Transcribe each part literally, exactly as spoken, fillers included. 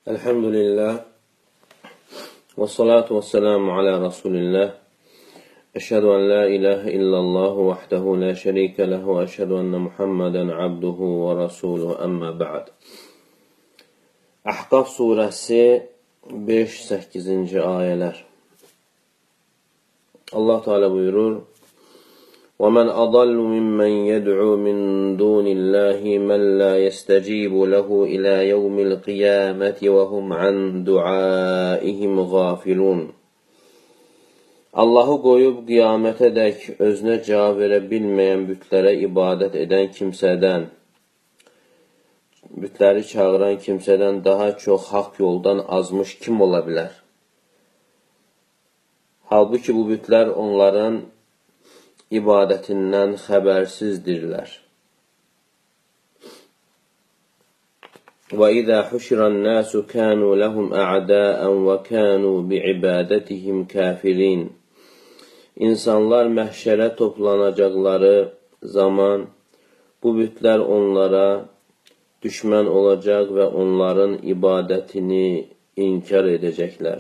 Elhamdülillah və salatu və selamu alə Rasulillah. Əşhədu ən la ilahə illallah vəhdəhu la şərikə ləhu və əşhədu ənə Muhammədən abduhu və rasuluhu əmmə bə'd. Əhqaf surəsi beş səkkizinci ayələr. Allah Teala buyurur: وَمَنْ أَضَلُّ مِمَّنْ يَدْعُو مِنْ دُونِ اللَّهِ مَنْ لَا يَسْتَجِيبُ لَهُ إِلَى يَوْمِ الْقِيَامَةِ وَهُمْ عَنْ دُعَائِهِمْ غَافِلُونَ. Allahı qoyub qiyamətədək özünə cavab verə bilməyən bütlərə ibadət edən kimsədən, bütləri çağıran kimsədən daha çox haqq yoldan azmış kim ola bilər? Halbuki bu bütlər onların ibadətindən xəbərsizdirlər. وَإِذَا حُشِرَ النَّاسُ كَانُوا لَهُمْ أَعْدَاءً وَكَانُوا بِعِبَادَتِهِمْ كَافِرِينَ. İnsanlar məhşərə toplanacaqları zaman bu bütlər onlara düşmən olacaq və onların ibadətini inkar edəcəklər.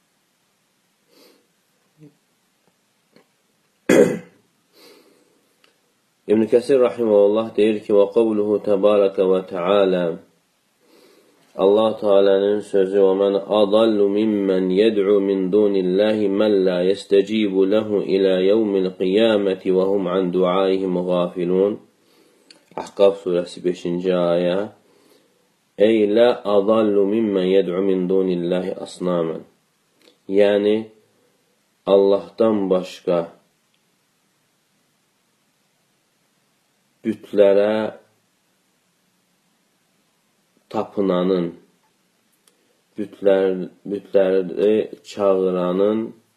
İbn Kəsir rahimehullah deyir ki: "Və qavluhu təbaraka və təala." Allah Teala'nın sözü: "Və men adallu mimmen yed'u min dunillahi men la yestecibu lehu ila yevmil qiyameti və hum an duaihim gafilun." Ahqaf surəsi beşinci ayə. Ey la adallu mimmen yed'u min dunillahi asnamen. Yəni Allahdan başqa bütlərə tapınanın, bütlər, bütləri çağıranın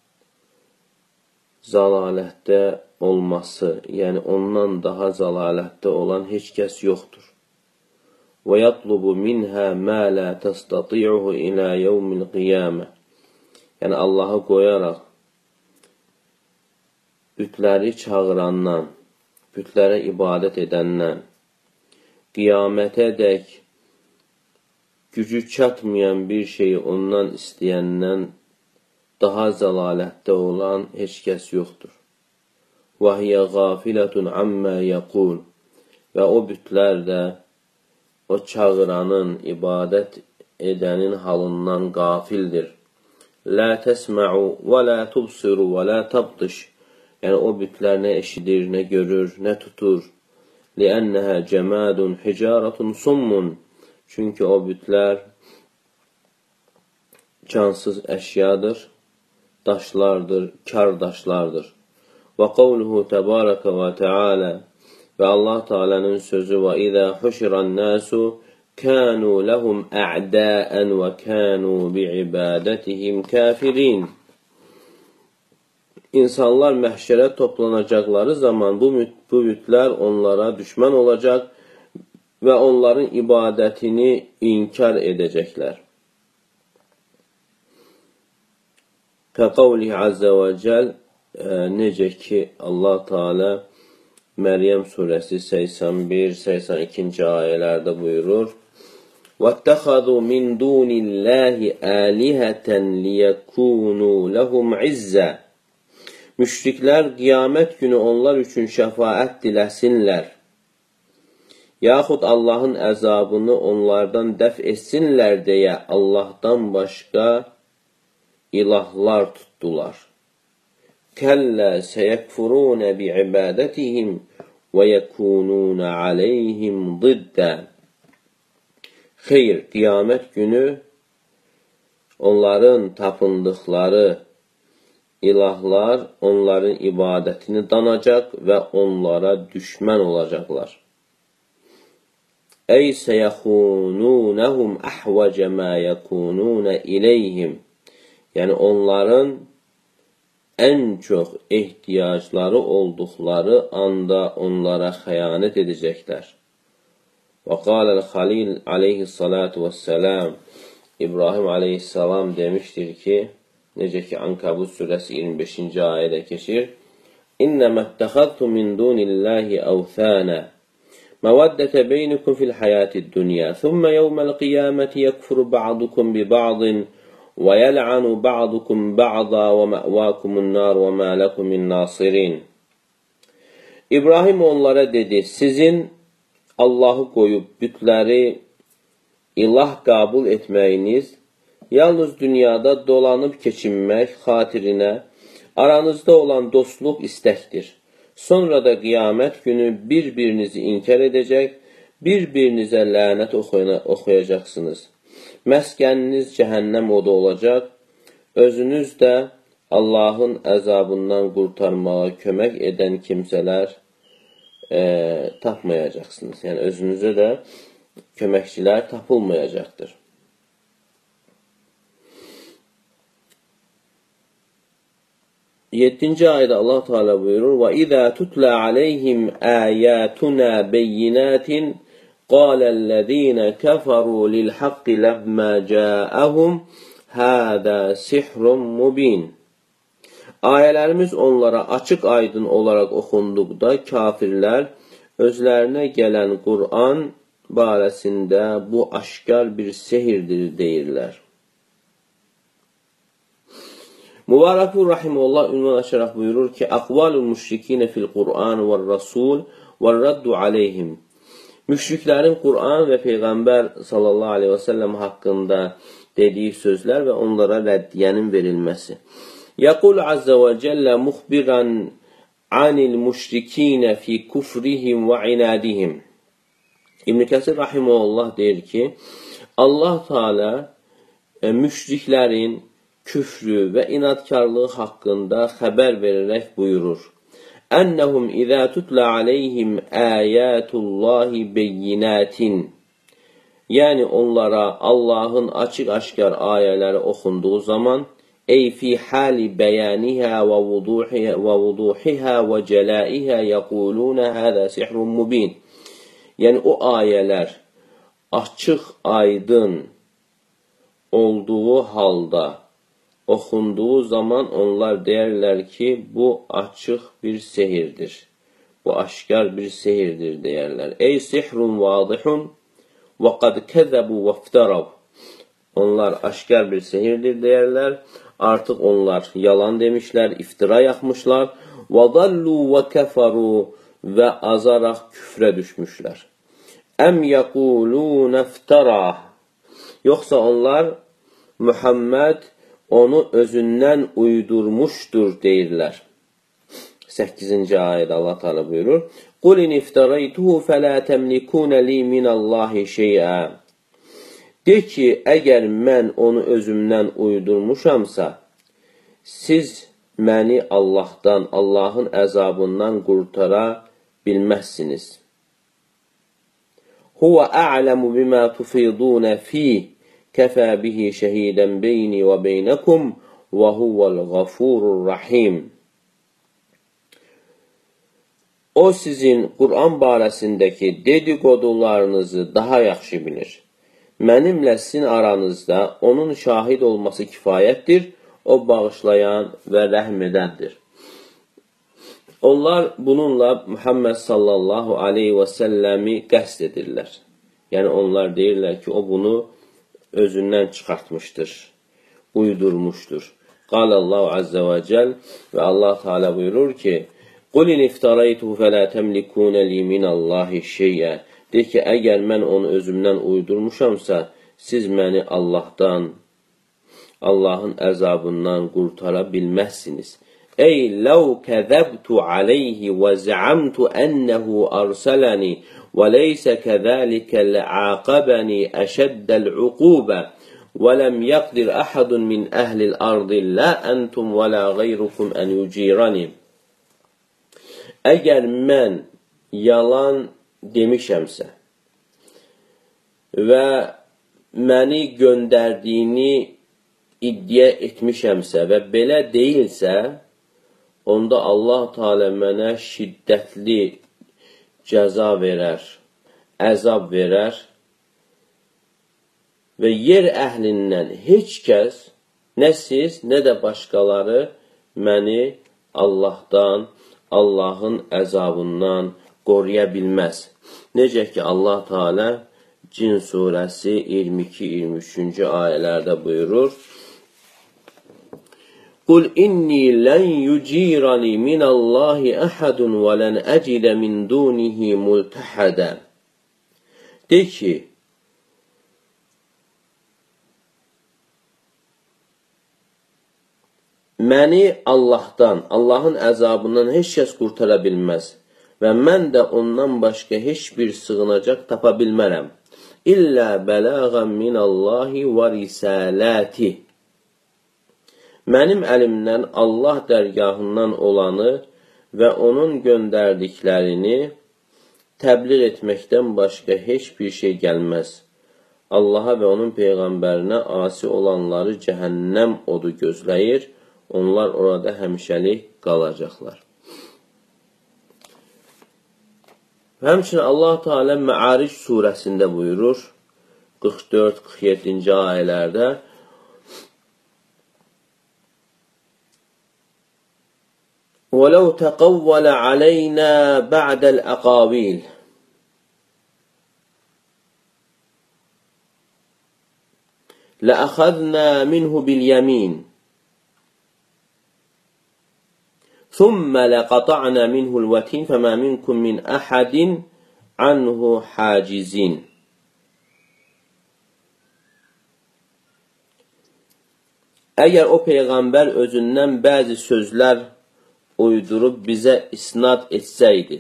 zalalətdə olması, yəni ondan daha zalalətdə olan heç kəs yoxdur. Və yatlubu minhə mə lə təstati'uhu ilə yevmil qiyamə. Yəni Allahı qoyaraq bütləri çağırandan, bütlərə ibadət edəndən, qiyamətədək gücü çatmayan bir şeyi ondan istəyəndən daha zəlalətdə olan heç kəs yoxdur. وَهِيَ غَافِلَةٌ عَمَّا يَقُولُ. Və o bütlər də o çağıranın, ibadət edənin halından qafildir. لَا تَسْمَعُ وَلَا تُبْصِرُ وَلَا تَبْطِشُ. Yəni o bütlər nə eşidir, nə görür, nə tutur. لِأَنَّهَا جَمَادٌ حِجَارَةٌ صُمٌّ. Çünki o bütlər cansız əşyadır, daşlardır, kar daşlardır. Və qavluhu təbarəkə və təalə. Və Allah Teala'nın sözü: və izə huşiran nasu kanu lahum a'da'an və kanu bi'ibadətihim kafirin. İnsanlar məhşərə toplanacaqları zaman bu, bu bütlər onlara düşmən olacaq və onların ibadətini inkar edəcəklər. Kəqavlihi azza və cəl, necə ki Allah Teala Məryəm surəsi səksən bir səksən ikinci ayələrdə buyurur: وَاتَّخَذُوا مِنْ دُونِ اللَّهِ آلِهَةً لِيَكُونُوا لَهُمْ عِزَّةً. Müşriklər qiyamət günü onlar üçün şəfaət diləsinlər, yaxud Allahın əzabını onlardan dəf etsinlər deyə Allahdan başqa ilahlar tutdular. Kəllə səyəkfurunə bi'ibadətihim və yəkununə aleyhim ziddə. Xeyr, qiyamət günü onların tapındıqları ilahlar onların ibadətini danacaq və onlara düşmən olacaqlar. Ey səyəxununəhum əhvəcə mə yəkununə iləyhim. Yəni onların ən çox ehtiyacları olduqları anda onlara xəyanət edəcəklər. Və qaləl Xalil aleyhissalatu vəssəlam. İbrahim aleyhissalam demişdir ki, necə ki Ankabut surəsi iyirmi beşinci ayədə keçir: İnnəməttəxədtu min dunillahi əvthənə. مَوَدَّةَ بَيْنِكُمْ فِي الْحَيَاةِ الدُّنْيَا ثُمَّ يَوْمَ الْقِيَامَةِ يَكْفُرُ بَعْضُكُمْ بِبَعْضٍ وَيَلْعَنُ بَعْضُكُمْ بَعْضًا وَمَأْوَاكُمُ النَّارُ وَمَا لَكُمْ مِنْ نَاصِرِينَ. İbrahim onlara dedi, sizin Allahı qoyub bütləri ilah qəbul etməyiniz, yalnız dünyada dolanıb keçinmək xatirinə aranızda olan dostluq istəkdir. Sonra da qiyamət günü bir-birinizi inkar edəcək, bir-birinizə lənət oxuyacaqsınız. Məskəniniz cəhənnəm odu olacaq, özünüz də Allahın əzabından qurtarmağa kömək edən kimsələr e, tapmayacaqsınız. Yəni, özünüzə də köməkçilər tapılmayacaqdır. yeddinci ayda Allah Teala buyurur: وَإِذَا تُتْلَى عَلَيْهِمْ آيَاتُنَا بَيِّنَاتٍ قَالَ الَّذِينَ كَفَرُوا لِلْحَقِّ لَمَّا جَاءَهُمْ هَذَا سِحْرٌ مُبِينٌ. Ayələrimiz onlara açıq aydın olaraq oxunduqda kafirlər özlərinə gələn Qur'an barəsində bu aşkar bir sehirdir deyirlər. Mübarəkul Rahimullah ünvan açaraq buyurur ki, Aqvalul müşrikinə fil Qur'an və Rasul və raddu aleyhim. Müşriklərin Qur'an və Peyğəmbər sallallahu aleyhi və səlləm haqqında dediyi sözlər və onlara rəddiyənin verilməsi. Yaqul azza və cəllə muxbiran anil müşrikinə fi kufrihim və inadihim. İbn-i Kəsir Rahimullah deyir ki, Allah Teala e, müşriklərin küfrü və inadkarlığı haqqında xəbər verərək buyurur. Ennəhum izə tutlə aleyhim əyətullahi beyyinatin. Yəni onlara Allahın açıq-aşkar ayələri oxunduğu zaman ey fi hali bəyanihə və vuduhihə və cələihə yəqulunə həzə sihrun mubin. Yəni o ayələr açıq, aydın olduğu halda oxunduğu zaman onlar deyərlər ki, bu açıq bir sehirdir. Bu aşkar bir sehirdir deyərlər. Ey sihrun vadihun və qad kəzəbu və iftarab. Onlar aşkar bir sehirdir deyərlər. Artıq onlar yalan demişlər, iftira yaxmışlar. Və dallu və kəfaru və azaraq küfrə düşmüşlər. Əm yəqulun iftarah. Yoxsa onlar Muhammed onu özündən uydurmuşdur deyirlər. səkkizinci ayədə Allah Teala buyurur: "Qul in iftaraytuhu fela temlikun li min Allahi şey'a." De ki, əgər mən onu özümdən uydurmuşamsa, siz məni Allahdan, Allahın əzabından qurtara bilməzsiniz. Huwa a'lamu bima tufidun fi kəfə bihi şəhidən beyni və beynəkum və huvəl ğafurur rahim. O sizin Qur'an barəsindəki dedikodularınızı daha yaxşı bilir. Mənimlə sizin aranızda onun şahid olması kifayətdir. O bağışlayan və rəhm edəndir. Onlar bununla Muhammed sallallahu aleyhi və səlləmi qəsd edirlər. Yəni onlar deyirlər ki, o bunu özündən çıxartmışdır, uydurmuşdur. Qalallahu azze və cəl və Allah Teala buyurur ki, Qul in iftaraytuhu fələ təmlikunə li minallahi şeyə. De ki, əgər mən onu özümdən uydurmuşamsa, siz məni Allahdan, Allahın əzabından qurtara bilməzsiniz. Ey, ləv kəzəbtu aleyhi və zəamtu ənəhu arsələni və leysə kəzəlikə ləaqəbəni əşəddəl uqubə və ləm yəqdir əhədun min əhlil ardı lə əntum və lə qeyrukum ən yücirəni. Əgər mən yalan demişəmsə və məni göndərdiyini iddia etmişəmsə və belə deyilsə, onda Allah Teala mənə şiddətli cəza verər, əzab verər və yer əhlindən heç kəs, nə siz, nə də başqaları məni Allahdan, Allahın əzabından qoruya bilməz. Necə ki, Allah Teala Cin surəsi iyirmi iki iyirmi üçüncü ayələrdə buyurur: Qul inni lən yucirani minallahi ahadun və lən əcide min dunihi multahada. De ki, məni Allahdan, Allahın əzabından heç kəs qurtara bilməz və mən də ondan başqa heç bir sığınacaq tapa bilmərəm. İllə bələğən minallahi və risaləti. Mənim əlimdən Allah dərgahından olanı və onun göndərdiklərini təbliğ etməkdən başqa heç bir şey gəlməz. Allaha və onun Peyğəmbərinə asi olanları cəhənnəm odu gözləyir. Onlar orada həmişəlik qalacaqlar. Həmçinin Allah Teala Məaric surəsində buyurur, qırx dörd qırx yeddinci ayələrdə: وَلَوْ تَقَوَّلَ عَلَيْنَا بَعْدَ الْأَقَاوِيلِ لَأَخَذْنَا مِنْهُ بِالْيَمِينِ ثُمَّ لَقَطَعْنَا مِنْهُ الْوَتِينَ فَمَا مِنْكُمْ مِنْ أَحَدٍ عَنْهُ حَاجِزِينَ. Əgər o Peyğəmbər özündən bəzi sözlər uydurub bizə isnad etsəydi.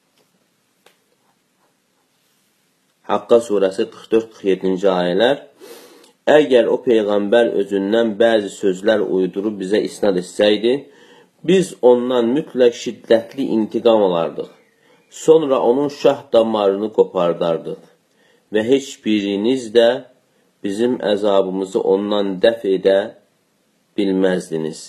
Haqqa surəsi qırx dörd qırx yeddinci ayələr. Əgər o Peyğəmbər özündən bəzi sözlər uydurub bizə isnad etsəydi, biz ondan mütləq şiddətli intiqam alardıq. Sonra onun şah damarını qopardardıq və heç biriniz də bizim əzabımızı ondan dəf edə bilməzdiniz.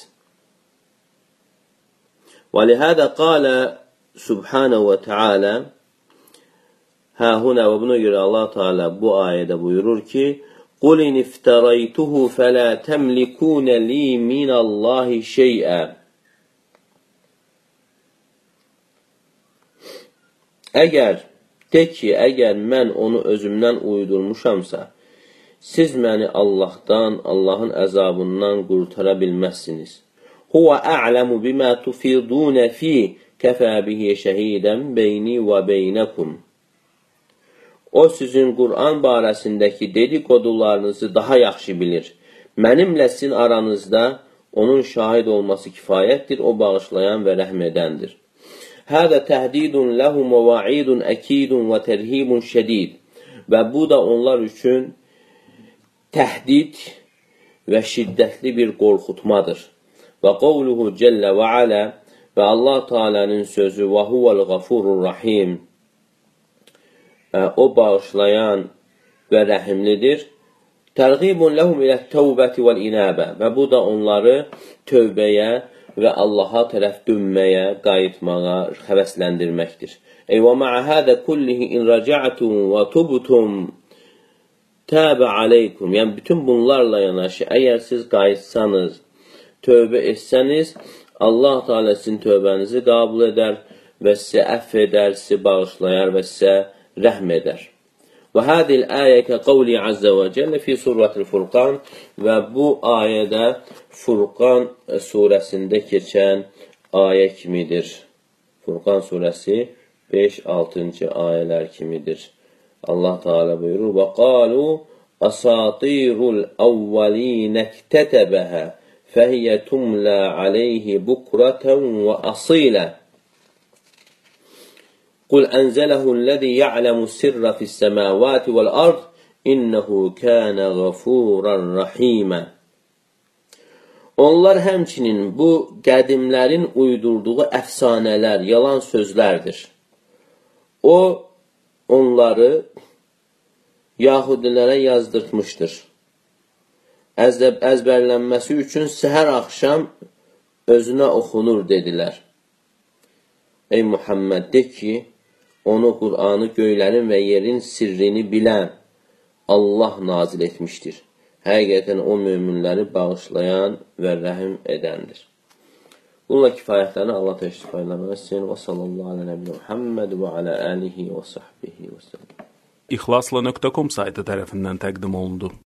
وَلِهَذَا قَالَ سُبْحَانَهُ وَتَعَالَى Hə huna və buna görə Allah Teala bu ayədə buyurur ki: قُلْ إِنِ افْتَرَيْتُهُ فَلَا تَمْلِكُونَ لِي مِنَ اللَّهِ شَيْئًا. Əgər, de ki, əgər mən onu özümdən uydurmuşamsa, siz məni Allahdan, Allahın əzabından qurtara bilməzsiniz. Huvə a'lamu bima tufidun fi kəfə bihi şəhidən beyni və beynəkum. O sizin Qur'an barəsindəki dedikodularınızı daha yaxşı bilir. Mənimlə sizin aranızda onun şahid olması kifayətdir, o bağışlayan və rəhm edəndir. Hədə təhdidun ləhum və va'idun əkidun və tərhibun şədid. Və bu da onlar üçün təhdid və şiddətli bir qorxutmadır. Və qavluhu cəllə və alə və Allah Teala'nın sözü və huvəl qafurur rahim. O bağışlayan və rəhimlidir. Tərğibun ləhum ilə təvbəti vəl inəbə. Və bu da onları tövbəyə və Allaha tərəf dönməyə, qayıtmağa həvəsləndirməkdir. Ey və ma'a hədə kullihi in rəcə'tum və tubtum təbə aleykum. Yəni, bütün bunlarla yanaşı, əgər siz qayıtsanız, tövbə etsəniz, Allah Teala sizin tövbənizi qəbul edər və sizə əff edər, sizi bağışlayar və sizə rəhm edər. Və hədil ayə kə qavli azza və cəllə fi surətil Furqan və bu ayədə Furqan surəsində keçən ayə kimidir. Furqan surəsi beş altıncı ayələr kimidir. Allah Teala buyurur: "Və qalu asatirul awwalinə ktətəbəhə fəhiyyə tumlə aleyhi bukratan və asilə." Qul ənzələhu'l-ləzi ya'lamu sirra fis-semavati vel-ard innehu kana gafuran rahima. Onlar həmçinin bu qədimlərin uydurduğu əfsanələr, yalan sözlərdir. O, onları yahudilərə yazdırtmışdır. Əzbərlənməsi üçün səhər axşam özünə oxunur dedilər. Ey Muhammed, de ki, onu Qur'anı göylərin və yerin sirrini bilən Allah nazil etmişdir. Həqiqətən o möminləri bağışlayan və rəhim edəndir. Bununla kifayətlənir, Allah təşrif eləməsin. Və sallallahu alə nəbi Muhammed və alə alihi və sahbihi və səlləm. İxlasla nöqtə com saytı tərəfindən təqdim olundu.